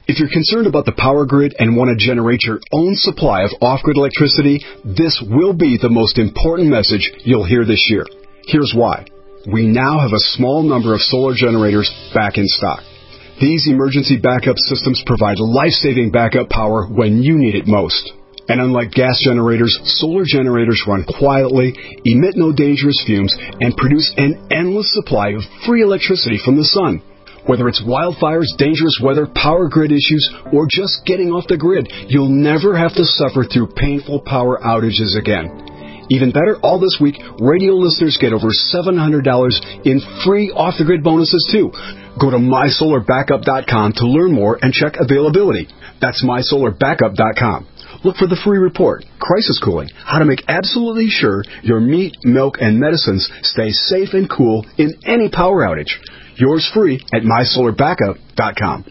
If you're concerned about the power grid and want to generate your own supply of off-grid electricity, this will be the most important message you'll hear this year. Here's why. We now have a small number of solar generators back in stock. These emergency backup systems provide life-saving backup power when you need it most. And unlike gas generators, solar generators run quietly, emit no dangerous fumes, and produce an endless supply of free electricity from the sun. Whether it's wildfires, dangerous weather, power grid issues, or just getting off the grid, you'll never have to suffer through painful power outages again. Even better, all this week, radio listeners get over $700 in free off-the-grid bonuses, too. Go to mysolarbackup.com to learn more and check availability. That's mysolarbackup.com. Look for the free report, Crisis Cooling, how to make absolutely sure your meat, milk, and medicines stay safe and cool in any power outage. Yours free at mysolarbackup.com.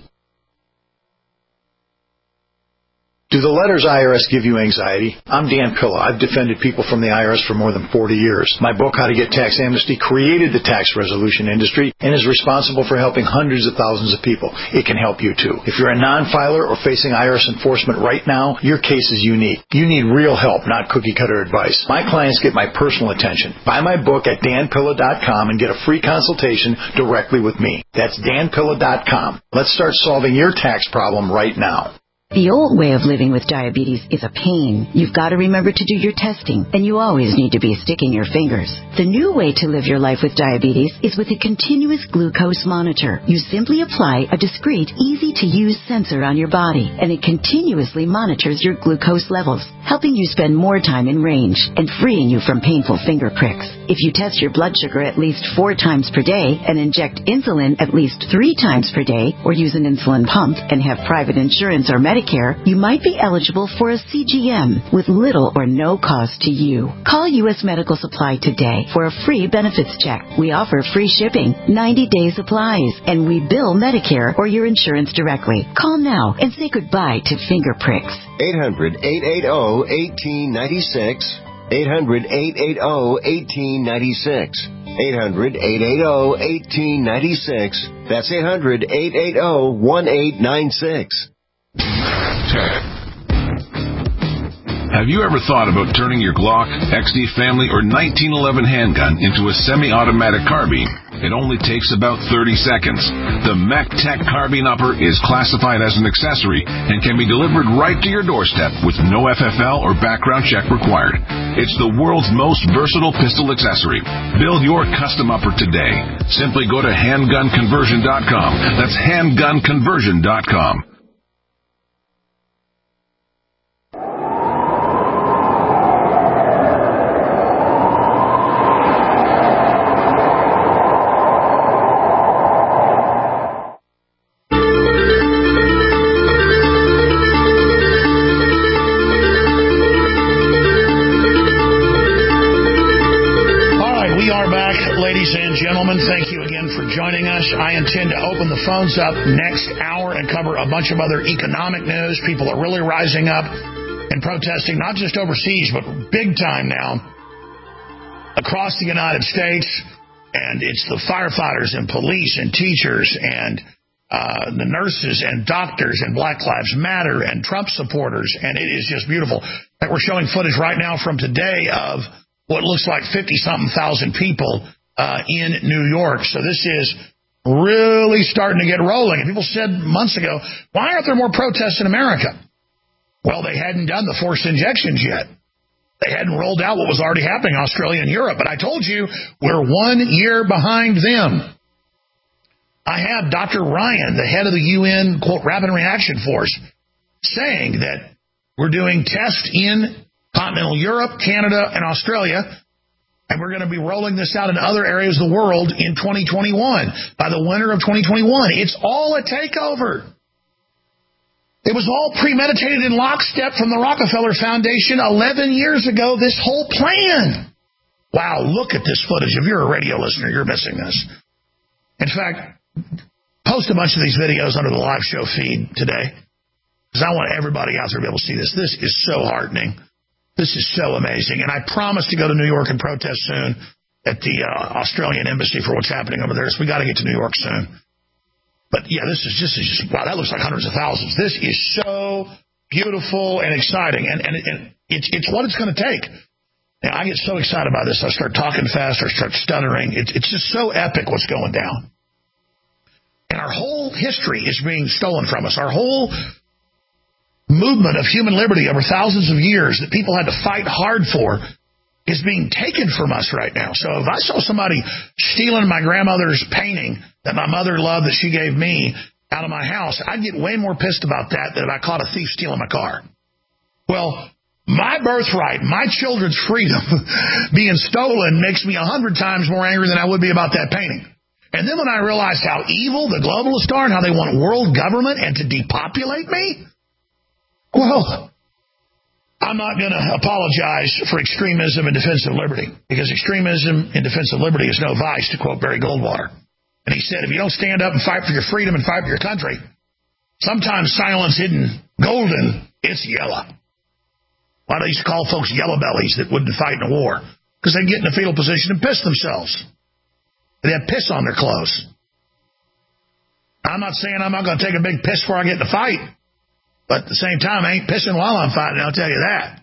Do the letters IRS give you anxiety? I'm Dan Pilla. I've defended people from the IRS for more than 40 years. My book, How to Get Tax Amnesty, created the tax resolution industry and is responsible for helping hundreds of thousands of people. It can help you, too. If you're a non-filer or facing IRS enforcement right now, your case is unique. You need real help, not cookie-cutter advice. My clients get my personal attention. Buy my book at danpilla.com and get a free consultation directly with me. That's danpilla.com. Let's start solving your tax problem right now. The old way of living with diabetes is a pain. You've got to remember to do your testing, and you always need to be sticking your fingers. The new way to live your life with diabetes is with a continuous glucose monitor. You simply apply a discreet, easy-to-use sensor on your body, and it continuously monitors your glucose levels, helping you spend more time in range and freeing you from painful finger pricks. If you test your blood sugar at least 4 times per day and inject insulin at least 3 times per day, or use an insulin pump and have private insurance or Medicare, you might be eligible for a CGM with little or no cost to you. Call U.S. Medical Supply today for a free benefits check. We offer free shipping, 90-day supplies, and we bill Medicare or your insurance directly. Call now and say goodbye to finger pricks. 800-880-1896. 800-880-1896. 800-880-1896. That's 800-880-1896. Have you ever thought about turning your Glock, XD Family, or 1911 handgun into a semi-automatic carbine? It only takes about 30 seconds. The MechTech Carbine Upper is classified as an accessory and can be delivered right to your doorstep with no FFL or background check required. It's the world's most versatile pistol accessory. Build your custom upper today. Simply go to handgunconversion.com. That's handgunconversion.com. Thank you again for joining us. I intend to open the phones up next hour and cover a bunch of other economic news. People are really rising up and protesting, not just overseas, but big time now across the United States. And it's the firefighters and police and teachers and the nurses and doctors and Black Lives Matter and Trump supporters. And it is just beautiful. We're showing footage right now from today of what looks like 50-something thousand people in New York. So this is really starting to get rolling. And people said months ago, why aren't there more protests in America? Well, they hadn't done the forced injections yet. They hadn't rolled out what was already happening in Australia and Europe. But I told you, we're 1 year behind them. I have Dr. Ryan, the head of the UN, quote, Rapid Reaction Force, saying that we're doing tests in continental Europe, Canada, and Australia. And we're going to be rolling this out in other areas of the world in 2021, by the winter of 2021. It's all a takeover. It was all premeditated in lockstep from the Rockefeller Foundation 11 years ago, this whole plan. Wow, look at this footage. If you're a radio listener, you're missing this. In fact, post a bunch of these videos under the live show feed today, because I want everybody out there to be able to see this. This is so heartening. This is so amazing. And I promise to go to New York and protest soon at the Australian embassy for what's happening over there. So we got to get to New York soon. But yeah, this is just wow, that looks like hundreds of thousands. This is so beautiful and exciting, and it's what it's going to take. Now, I get so excited about this, I start talking fast or start stuttering. It's just so epic what's going down. And our whole history is being stolen from us. Our whole movement of human liberty over thousands of years that people had to fight hard for is being taken from us right now. So if I saw somebody stealing my grandmother's painting that my mother loved that she gave me out of my house, I'd get way more pissed about that than if I caught a thief stealing my car. Well, my birthright, my children's freedom being stolen makes me 100 times more angry than I would be about that painting. And then when I realized how evil the globalists are and how they want world government and to depopulate me, well, I'm not going to apologize for extremism in defense of liberty, because extremism in defense of liberty is no vice, to quote Barry Goldwater. And he said, if you don't stand up and fight for your freedom and fight for your country, sometimes silence isn't golden, it's yellow. Why do they used to call folks yellow bellies that wouldn't fight in a war? Because they'd get in a fetal position and piss themselves. They'd have piss on their clothes. I'm not saying I'm not going to take a big piss before I get in a fight. But at the same time, I ain't pissing while I'm fighting, I'll tell you that.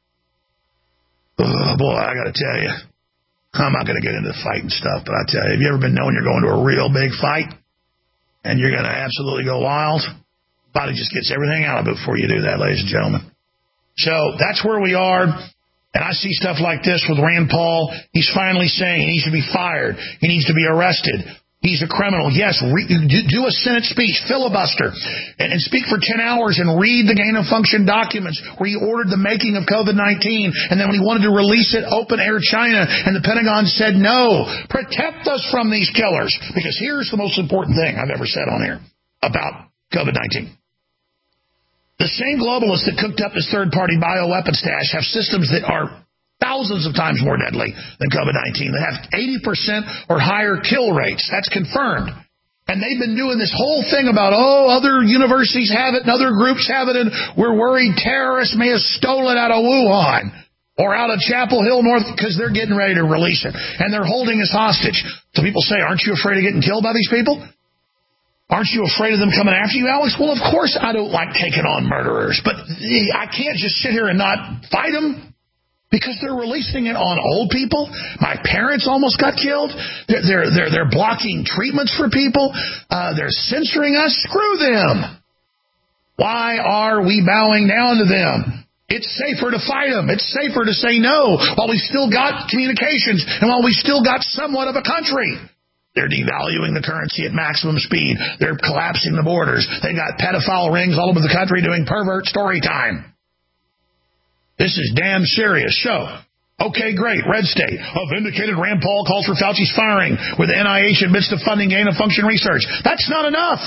Oh, boy, I got to tell you. I'm not going to get into the fighting stuff, but I tell you, have you ever been knowing you're going to a real big fight and you're going to absolutely go wild? Body just gets everything out of it before you do that, ladies and gentlemen. So that's where we are. And I see stuff like this with Rand Paul. He's finally saying he needs to be fired. He needs to be arrested. He's a criminal. Yes, do a Senate speech, filibuster, and speak for 10 hours and read the gain-of-function documents where he ordered the making of COVID-19. And then when he wanted to release it, open air China, and the Pentagon said, no, protect us from these killers. Because here's the most important thing I've ever said on here about COVID-19. The same globalists that cooked up this third-party bioweapon stash have systems that are thousands of times more deadly than COVID-19. They have 80% or higher kill rates. That's confirmed. And they've been doing this whole thing about, other universities have it and other groups have it, and we're worried terrorists may have stolen out of Wuhan or out of Chapel Hill North, because they're getting ready to release it. And they're holding us hostage. So people say, aren't you afraid of getting killed by these people? Aren't you afraid of them coming after you, Alex? Well, of course I don't like taking on murderers, but I can't just sit here and not fight them because they're releasing it on old people. My parents almost got killed. They're blocking treatments for people. They're censoring us. Screw them. Why are we bowing down to them? It's safer to fight them. It's safer to say no while we've still got communications and while we've still got somewhat of a country. They're devaluing the currency at maximum speed. They're collapsing the borders. They got pedophile rings all over the country doing pervert story time. This is damn serious. So, okay, great. Red state. Vindicated Rand Paul calls for Fauci's firing with the NIH admits to funding gain-of-function research. That's not enough.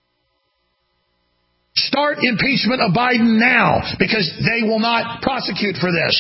Start impeachment of Biden now, because they will not prosecute for this.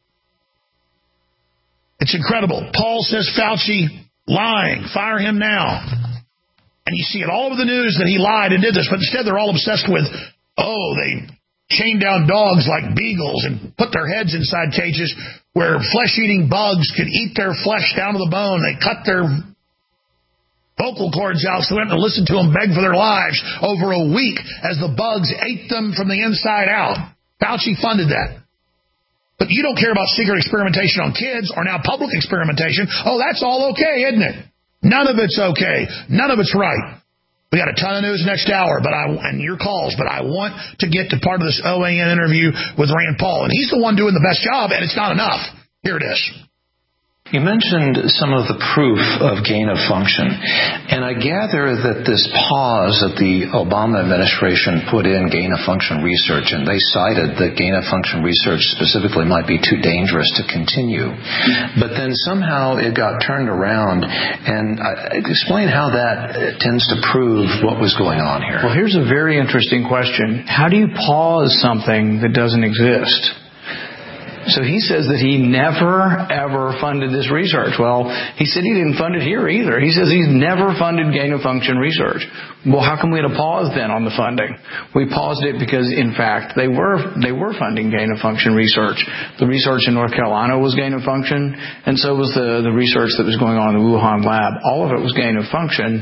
It's incredible. Paul says Fauci lying. Fire him now. And you see it all over the news that he lied and did this, but instead they're all obsessed with, they chained down dogs like beagles and put their heads inside cages where flesh-eating bugs could eat their flesh down to the bone. They cut their vocal cords out so they went to listen to them beg for their lives over a week as the bugs ate them from the inside out. Fauci funded that. But you don't care about secret experimentation on kids or now public experimentation. That's all okay, isn't it? None of it's okay. None of it's right. We got a ton of news next hour, and your calls, but I want to get to part of this OAN interview with Rand Paul, and he's the one doing the best job, and it's not enough. Here it is. You mentioned some of the proof of gain of function, and I gather that this pause that the Obama administration put in gain of function research, and they cited that gain of function research specifically might be too dangerous to continue, but then somehow it got turned around, and explain how that tends to prove what was going on here. Well, here's a very interesting question. How do you pause something that doesn't exist? So he says that he never, ever funded this research. Well, he said he didn't fund it here either. He says he's never funded gain-of-function research. Well, how come we had a pause then on the funding? We paused it because, in fact, they were funding gain-of-function research. The research in North Carolina was gain-of-function, and so was the research that was going on in the Wuhan lab. All of it was gain-of-function.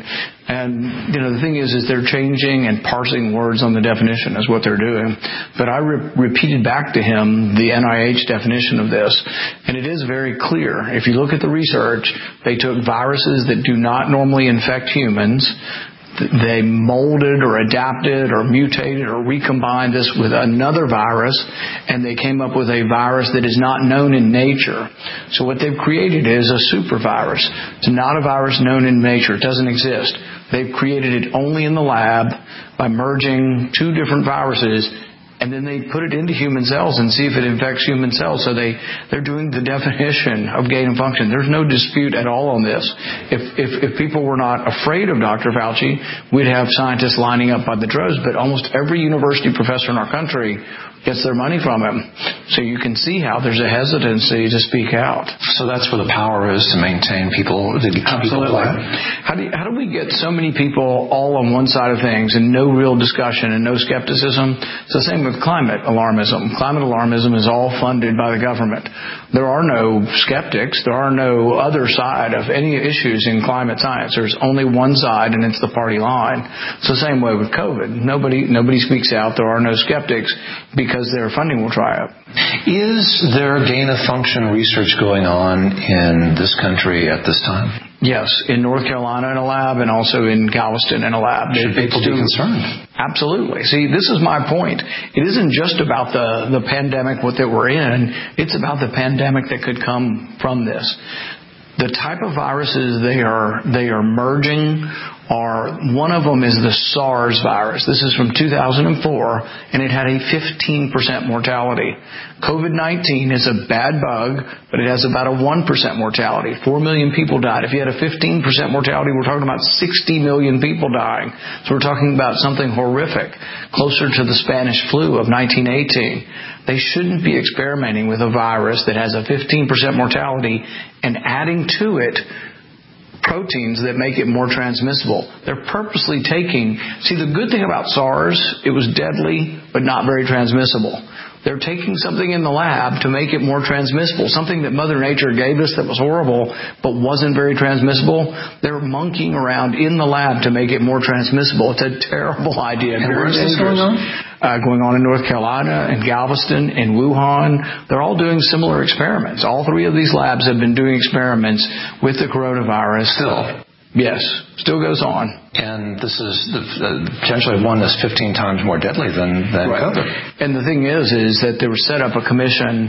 And, the thing is they're changing and parsing words on the definition is what they're doing. But I repeated back to him the NIH definition of this, and it is very clear. If you look at the research, they took viruses that do not normally infect humans. They molded or adapted or mutated or recombined this with another virus, and they came up with a virus that is not known in nature. So what they've created is a super virus. It's not a virus known in nature. It doesn't exist. They've created it only in the lab by merging two different viruses, and then they put it into human cells and see if it infects human cells. So they're doing the definition of gain of function. There's no dispute at all on this. If people were not afraid of Dr. Fauci, we'd have scientists lining up by the droves, but almost every university professor in our country gets their money from him. So you can see how there's a hesitancy to speak out. So that's where the power is to maintain people. Absolutely. How do we get so many people all on one side of things and no real discussion and no skepticism? It's the same with climate alarmism. Climate alarmism is all funded by the government. There are no skeptics. There are no other side of any issues in climate science. There's only one side, and it's the party line. It's the same way with COVID. Nobody speaks out. There are no skeptics because their funding will dry up. Is there gain-of-function research going on in this country at this time? Yes, in North Carolina in a lab and also in Galveston in a lab. Should people be concerned? Absolutely. See, this is my point. It isn't just about the pandemic, what that we're in. It's about the pandemic that could come from this. The type of viruses they are merging are, one of them is the SARS virus. This is from 2004, and it had a 15% mortality. COVID-19 is a bad bug, but it has about a 1% mortality. 4 million people died. If you had a 15% mortality, we're talking about 60 million people dying. So we're talking about something horrific, closer to the Spanish flu of 1918. They shouldn't be experimenting with a virus that has a 15% mortality and adding to it proteins that make it more transmissible. They're purposely taking... See, the good thing about SARS, it was deadly, but not very transmissible. They're taking something in the lab to make it more transmissible, something that Mother Nature gave us that was horrible, but wasn't very transmissible. They're monkeying around in the lab to make it more transmissible. It's a terrible idea. And where is this going on? Going on in North Carolina, in Galveston, in Wuhan. They're all doing similar experiments. All three of these labs have been doing experiments with the coronavirus. Still? Yes, still goes on. And this is potentially one that's 15 times more deadly than COVID. And the thing is that they were set up a commission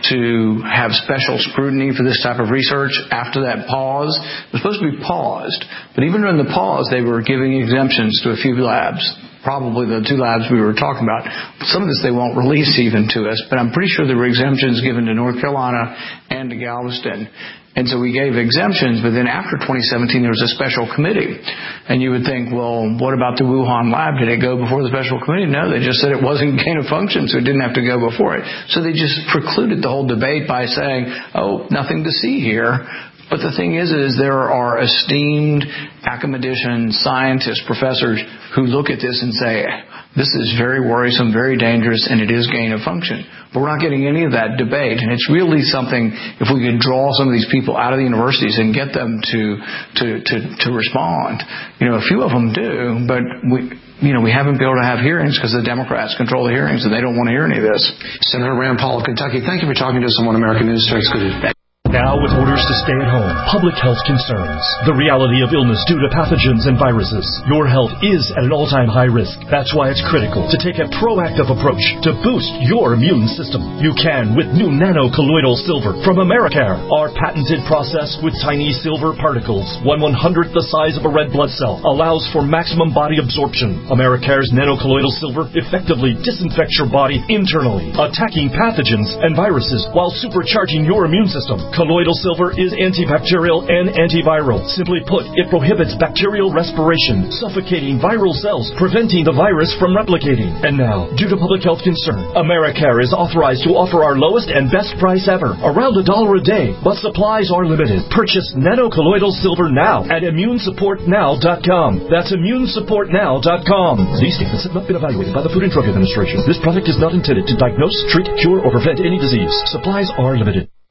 to have special scrutiny for this type of research after that pause. It was supposed to be paused, but even during the pause, they were giving exemptions to a few labs. Probably the two labs we were talking about. Some of this they won't release even to us, but I'm pretty sure there were exemptions given to North Carolina and to Galveston. And so we gave exemptions, but then after 2017, there was a special committee. And you would think, well, what about the Wuhan lab? Did it go before the special committee? No, they just said it wasn't gain of function, so it didn't have to go before it. So they just precluded the whole debate by saying, oh, nothing to see here. But the thing is there are esteemed academicians, scientists, professors who look at this and say, this is very worrisome, very dangerous, and it is gain of function. But we're not getting any of that debate. And it's really something, if we could draw some of these people out of the universities and get them to respond. A few of them do, but we haven't been able to have hearings because the Democrats control the hearings and they don't want to hear any of this. Senator Rand Paul of Kentucky, thank you for talking to us on One American News. It's good. Now, with orders to stay at home, public health concerns, the reality of illness due to pathogens and viruses, your health is at an all-time high risk. That's why it's critical to take a proactive approach to boost your immune system. You can with new nano-colloidal silver from Americare. Our patented process with tiny silver particles, 1/100th the size of a red blood cell, allows for maximum body absorption. Americare's nano-colloidal silver effectively disinfects your body internally, attacking pathogens and viruses while supercharging your immune system. Colloidal silver is antibacterial and antiviral. Simply put, it prohibits bacterial respiration, suffocating viral cells, preventing the virus from replicating. And now, due to public health concern, Americare is authorized to offer our lowest and best price ever, around $1 a day, but supplies are limited. Purchase nano-colloidal silver now at immunesupportnow.com. That's immunesupportnow.com. These statements have not been evaluated by the Food and Drug Administration. This product is not intended to diagnose, treat, cure, or prevent any disease. Supplies are limited.